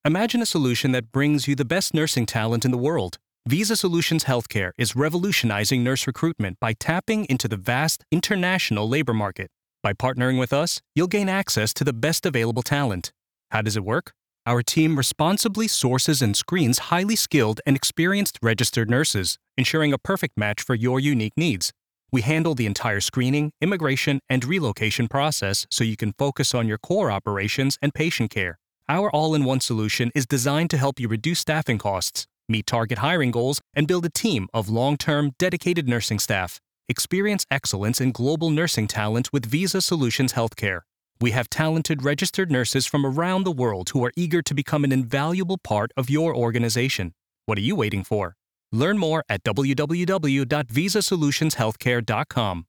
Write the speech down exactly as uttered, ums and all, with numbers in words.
Imagine a solution that brings you the best nursing talent in the world. Visa Solutions Healthcare is revolutionizing nurse recruitment by tapping into the vast international labor market. By partnering with us, you'll gain access to the best available talent. How does it work? Our team responsibly sources and screens highly skilled and experienced registered nurses, ensuring a perfect match for your unique needs. We handle the entire screening, immigration, and relocation process so you can focus on your core operations and patient care. Our all-in-one solution is designed to help you reduce staffing costs, meet target hiring goals, and build a team of long-term, dedicated nursing staff. Experience excellence in global nursing talent with Visa Solutions Healthcare. We have talented registered nurses from around the world who are eager to become an invaluable part of your organization. What are you waiting for? Learn more at w w w dot visa solutions healthcare dot com.